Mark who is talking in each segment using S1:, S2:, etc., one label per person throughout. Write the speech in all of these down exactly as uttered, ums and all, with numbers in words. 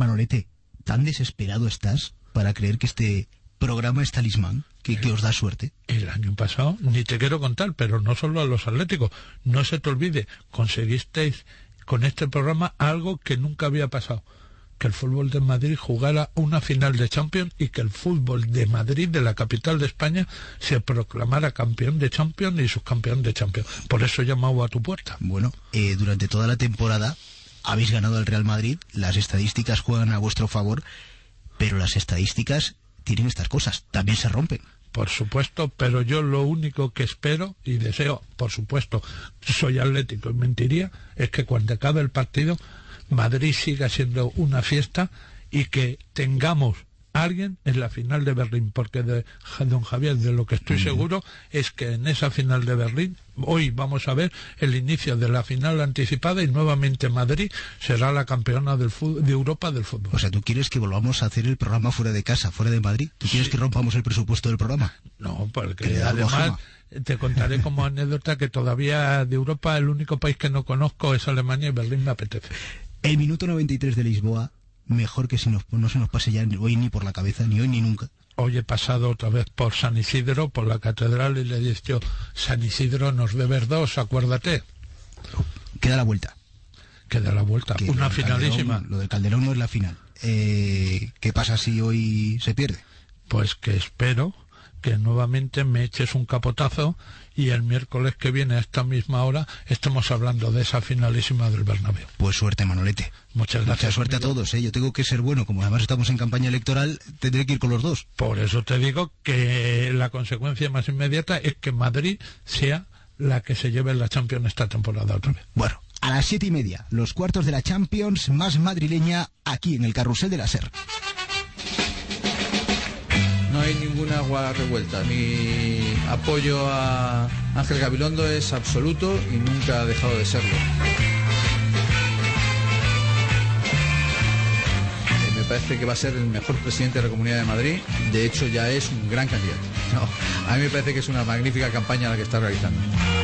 S1: Manolete, ¿tan desesperado estás para creer que este programa es talismán, que, que os da suerte?
S2: El año pasado, ni te quiero contar, pero no solo a los atléticos, no se te olvide, conseguisteis con este programa algo que nunca había pasado, que el fútbol de Madrid jugara una final de Champions y que el fútbol de Madrid, de la capital de España, se proclamara campeón de Champions y subcampeón de Champions. Por eso he llamado a tu puerta.
S1: Bueno, eh, durante toda la temporada habéis ganado al Real Madrid, las estadísticas juegan a vuestro favor, pero las estadísticas tienen estas cosas, también se rompen.
S2: Por supuesto, pero yo lo único que espero y deseo, por supuesto, soy atlético y mentiría, es que cuando acabe el partido Madrid siga siendo una fiesta y que tengamos a alguien en la final de Berlín, porque de don Javier, de lo que estoy mm. seguro es que en esa final de Berlín hoy vamos a ver el inicio de la final anticipada y nuevamente Madrid será la campeona del fútbol, de Europa del fútbol.
S1: O sea, ¿tú quieres que volvamos a hacer el programa fuera de casa, fuera de Madrid? ¿Tú quieres sí. que rompamos el presupuesto del programa?
S2: No, porque además te contaré como anécdota que todavía de Europa el único país que no conozco es Alemania y Berlín me apetece.
S1: El minuto noventa y tres de Lisboa, mejor que si nos, no se nos pase ya hoy ni por la cabeza, ni hoy ni nunca.
S2: Hoy he pasado otra vez por San Isidro, por la catedral, y le he dicho, San Isidro nos debe dos, acuérdate.
S1: Queda la vuelta.
S2: Queda la vuelta, que una finalísima.
S1: Calderón, lo del Calderón no es la final. Eh, ¿Qué pasa si hoy se pierde?
S2: Pues que espero que nuevamente me eches un capotazo y el miércoles que viene a esta misma hora estamos hablando de esa finalísima del Bernabéu.
S1: Pues suerte, Manolete.
S2: Muchas gracias.
S1: Mucha suerte amigo. A todos, ¿eh? Yo tengo que ser bueno, como además estamos en campaña electoral, tendré que ir con los dos.
S2: Por eso te digo que la consecuencia más inmediata es que Madrid sea la que se lleve la Champions esta temporada otra vez.
S1: Bueno, a las siete y media, los cuartos de la Champions más madrileña aquí en el Carrusel de la SER.
S3: No hay ninguna agua revuelta. Mi apoyo a Ángel Gabilondo es absoluto y nunca ha dejado de serlo. Me parece que va a ser el mejor presidente de la Comunidad de Madrid. De hecho, ya es un gran candidato. No, a mí me parece que es una magnífica campaña la que está realizando.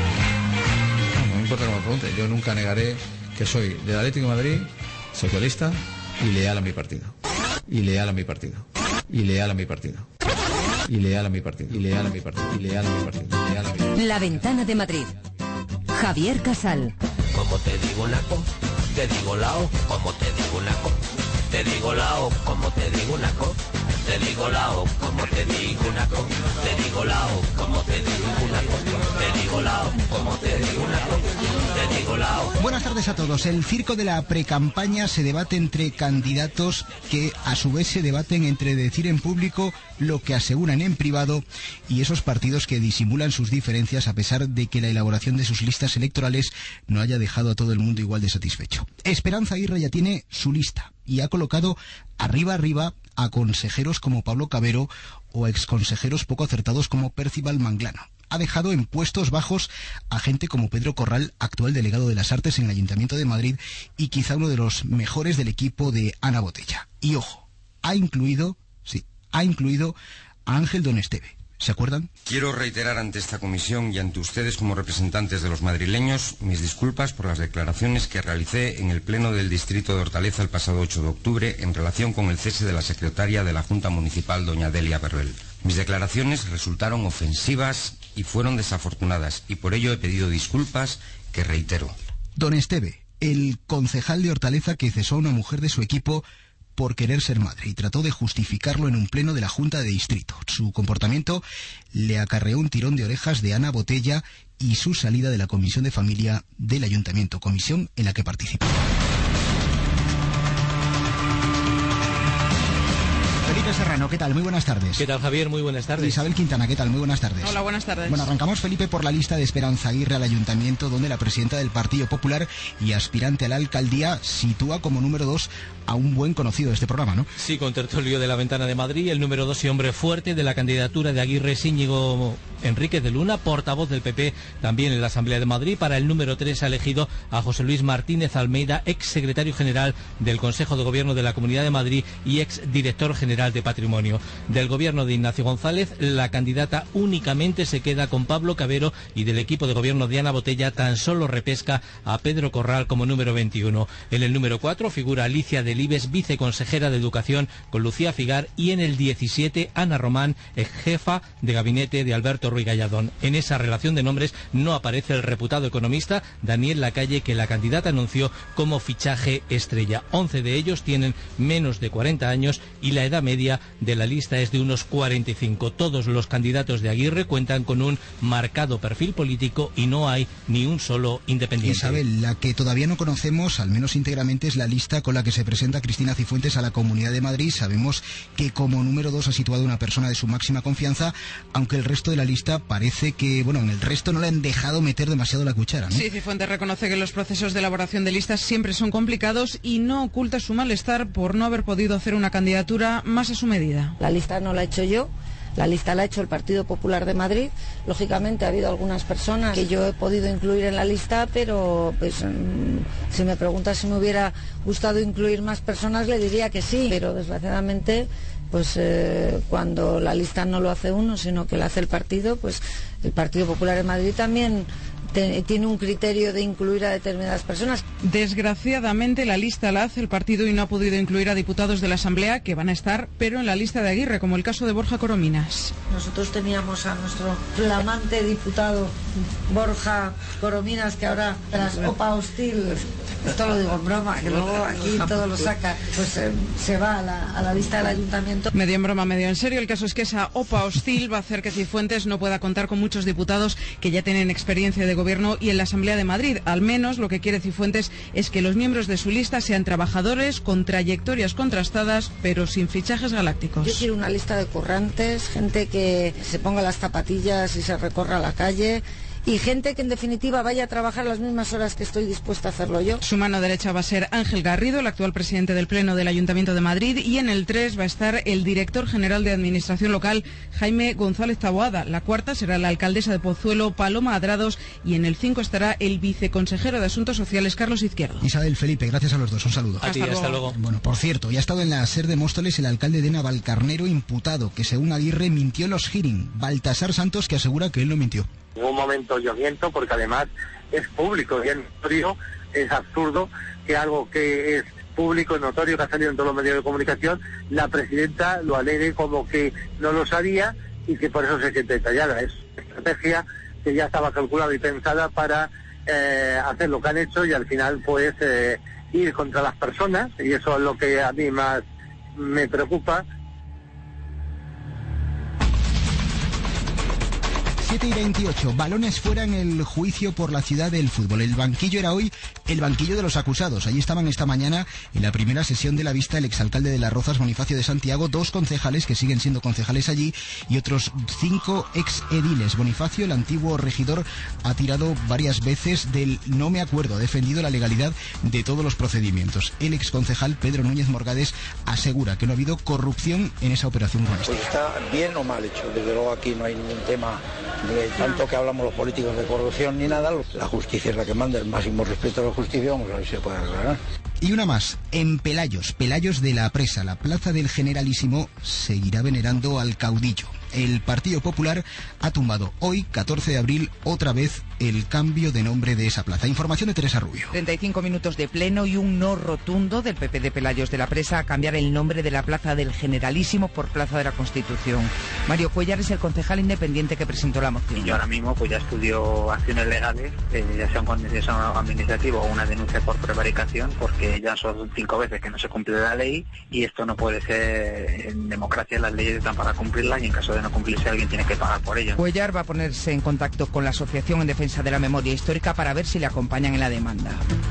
S3: No, no me importa cómo me pregunte. Yo nunca negaré que soy del Atlético de Madrid, socialista y leal a mi partido. Y leal a mi partido. Y leal a mi partido. Y leal a mi partido. Y leal a mi partido. Y leal a mi partido. Y leal a mi partido.
S4: La Ventana de Madrid. Javier Casal.
S5: Como te digo una cosa, te digo la O. Como te digo una cosa, te digo la O. Como te digo una cosa, te digo la O. Como te digo una cosa, te digo la O. Como te digo una cosa, te digo la O. Como te digo una cosa, te digo la O.
S1: Buenas tardes a todos. El circo de la precampaña se debate entre candidatos que a su vez se debaten entre decir en público lo que aseguran en privado y esos partidos que disimulan sus diferencias a pesar de que la elaboración de sus listas electorales no haya dejado a todo el mundo igual de satisfecho. Esperanza Aguirre ya tiene su lista y ha colocado arriba arriba a consejeros como Pablo Cabero o a exconsejeros poco acertados como Percival Manglano. Ha dejado en puestos bajos a gente como Pedro Corral, actual delegado de las Artes en el Ayuntamiento de Madrid y quizá uno de los mejores del equipo de Ana Botella. Y ojo, ha incluido, sí, ha incluido a Ángel Donesteve. ¿Se acuerdan?
S6: Quiero reiterar ante esta comisión y ante ustedes como representantes de los madrileños mis disculpas por las declaraciones que realicé en el Pleno del Distrito de Hortaleza el pasado ocho de octubre en relación con el cese de la secretaria de la Junta Municipal, doña Delia Berbel. Mis declaraciones resultaron ofensivas y fueron desafortunadas y por ello he pedido disculpas que reitero.
S1: Donesteve, el concejal de Hortaleza que cesó a una mujer de su equipo por querer ser madre y trató de justificarlo en un pleno de la Junta de Distrito. Su comportamiento le acarreó un tirón de orejas de Ana Botella y su salida de la Comisión de Familia del Ayuntamiento, comisión en la que participó. Felipe Serrano, ¿qué tal? Muy buenas tardes.
S7: ¿Qué tal, Javier? Muy buenas tardes.
S1: Isabel Quintana, ¿qué tal? Muy buenas tardes.
S8: Hola, buenas tardes.
S1: Bueno, arrancamos, Felipe, por la lista de Esperanza Aguirre al Ayuntamiento, donde la presidenta del Partido Popular y aspirante a la alcaldía sitúa como número dos a un buen conocido de este programa, ¿no?
S7: Sí, con tertulio de La Ventana de Madrid, el número dos y hombre fuerte de la candidatura de Aguirre es Íñigo Enríquez de Luna, portavoz del P P también en la Asamblea de Madrid. Para el número tres ha elegido a José Luis Martínez Almeida, ex secretario general del Consejo de Gobierno de la Comunidad de Madrid y ex director general de patrimonio. Del gobierno de Ignacio González, la candidata únicamente se queda con Pablo Cabero y del equipo de gobierno de Ana Botella tan solo repesca a Pedro Corral como número veintiuno. En el número cuatro figura Alicia Delibes, viceconsejera de Educación, con Lucía Figar, y en el diecisiete Ana Román, ex jefa de gabinete de Alberto Ruiz Gallardón. En esa relación de nombres no aparece el reputado economista Daniel Lacalle, que la candidata anunció como fichaje estrella. once de ellos tienen menos de cuarenta años y la edad media de la lista es de unos cuarenta y cinco. Todos los candidatos de Aguirre cuentan con un marcado perfil político y no hay ni un solo independiente.
S1: Isabel, la que todavía no conocemos, al menos íntegramente, es la lista con la que se presenta Cristina Cifuentes a la Comunidad de Madrid. Sabemos que como número dos ha situado una persona de su máxima confianza, aunque el resto de la lista parece que, bueno, en el resto no le han dejado meter demasiado la cuchara, ¿no?
S8: Sí, Cifuentes reconoce que los procesos de elaboración de listas siempre son complicados y no oculta su malestar por no haber podido hacer una candidatura más a su medida.
S9: La lista no la he hecho yo, la lista la ha hecho el Partido Popular de Madrid. Lógicamente ha habido algunas personas que yo he podido incluir en la lista, pero pues mmm, si me preguntas si me hubiera gustado incluir más personas, le diría que sí, pero desgraciadamente pues eh, cuando la lista no lo hace uno, sino que la hace el partido, pues el Partido Popular de Madrid también tiene un criterio de incluir a determinadas personas.
S8: Desgraciadamente la lista la hace el partido y no ha podido incluir a diputados de la Asamblea que van a estar, pero en la lista de Aguirre, como el caso de Borja Corominas.
S9: Nosotros teníamos a nuestro flamante diputado Borja Corominas, que ahora tras OPA hostil, esto lo digo en broma, que luego aquí todo lo saca, pues eh, se va a la, a la lista del ayuntamiento.
S8: Medio en broma, medio en serio. El caso es que esa OPA hostil va a hacer que Cifuentes no pueda contar con muchos diputados que ya tienen experiencia de gobierno y en la Asamblea de Madrid. Al menos lo que quiere Cifuentes es que los miembros de su lista sean trabajadores con trayectorias contrastadas, pero sin fichajes galácticos.
S9: Yo quiero una lista de currantes, gente que se ponga las zapatillas y se recorra la calle, y gente que en definitiva vaya a trabajar las mismas horas que estoy dispuesta a hacerlo yo.
S8: Su mano derecha va a ser Ángel Garrido, el actual presidente del Pleno del Ayuntamiento de Madrid, y en el tres va a estar el director general de Administración Local, Jaime González Taboada. La cuarta será la alcaldesa de Pozuelo, Paloma Adrados, y en el cinco estará el viceconsejero de Asuntos Sociales, Carlos Izquierdo.
S1: Isabel, Felipe, gracias a los dos. Un saludo.
S7: A ti, hasta, hasta luego.
S1: Bueno, por cierto, ya ha estado en la SER de Móstoles el alcalde de Navalcarnero imputado, que según Aguirre mintió en los hearing. Baltasar Santos, que asegura que él no mintió.
S10: En un momento yo miento porque además es público y es notorio, es absurdo que algo que es público, notorio, que ha salido en todos los medios de comunicación, la presidenta lo alegue como que no lo sabía y que por eso se siente detallada. Es una estrategia que ya estaba calculada y pensada para eh, hacer lo que han hecho y al final pues eh, ir contra las personas, y eso es lo que a mí más me preocupa.
S1: siete y veintiocho, balones fuera en el juicio por la ciudad del fútbol. El banquillo era hoy el banquillo de los acusados. Allí estaban esta mañana en la primera sesión de la vista el exalcalde de Las Rozas, Bonifacio de Santiago, dos concejales que siguen siendo concejales allí y otros cinco exediles. Bonifacio, el antiguo regidor, ha tirado varias veces del no me acuerdo, ha defendido la legalidad de todos los procedimientos. El exconcejal Pedro Núñez Morgades asegura que no ha habido corrupción en esa operación urbanística.
S11: Pues está bien o mal hecho. Desde luego aquí no hay ningún tema de tanto que hablamos los políticos de corrupción ni nada. La justicia es la que manda, el máximo respeto a la justicia, vamos a ver si se puede arreglar.
S1: Y una más, en Pelayos, Pelayos de la Presa, la plaza del Generalísimo seguirá venerando al caudillo. El Partido Popular ha tumbado hoy, catorce de abril, otra vez el cambio de nombre de esa plaza. Información de Teresa Rubio.
S12: treinta y cinco minutos de pleno y un no rotundo del P P de Pelayos de la Presa a cambiar el nombre de la Plaza del Generalísimo por Plaza de la Constitución. Mario Cuellar es el concejal independiente que presentó la moción.
S13: Y yo ahora mismo pues ya estudio acciones legales, eh, ya sea un contencioso administrativo o una denuncia por prevaricación, porque ya son cinco veces que no se cumple la ley y esto no puede ser. En democracia las leyes están para cumplirlas y en caso de no cumplirse alguien tiene que pagar por ello.
S12: Cuellar va a ponerse en contacto con la Asociación en Defensa de la Memoria Histórica para ver si le acompañan en la demanda.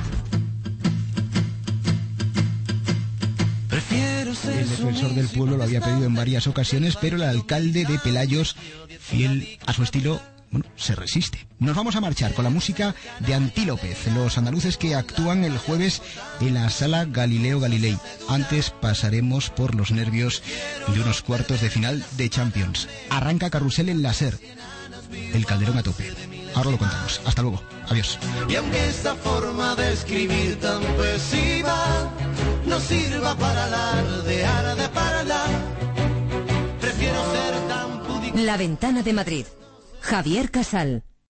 S1: El defensor del pueblo lo había pedido en varias ocasiones, pero el alcalde de Pelayos, fiel a su estilo, bueno, se resiste. Nos vamos a marchar con la música de Antílopez, los andaluces que actúan el jueves en la Sala Galileo Galilei. Antes pasaremos por los nervios de unos cuartos de final de Champions. Arranca Carrusel en la SER. El Calderón a tope. Ahora lo contamos. Hasta luego. Adiós.
S14: Y aunque esta forma de escribir tan pesiva no sirva para alardear de para hablar, prefiero ser tan pudiente.
S4: La Ventana de Madrid. Javier Casal.